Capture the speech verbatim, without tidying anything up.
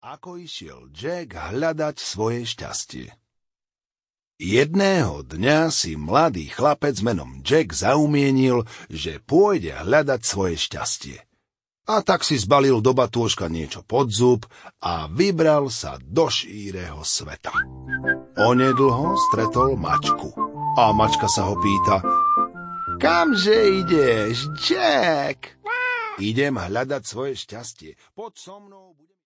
Ako išiel Jack hľadať svoje šťastie. Jedného dňa si mladý chlapec menom Jack zaumienil, že pôjde hľadať svoje šťastie. A tak si zbalil do batôžka niečo pod zub a vybral sa do šíreho sveta. Onedlho stretol mačku a mačka sa ho pýta: Kamže ideš, Jack? Idem hľadať svoje šťastie. Poď so mnou.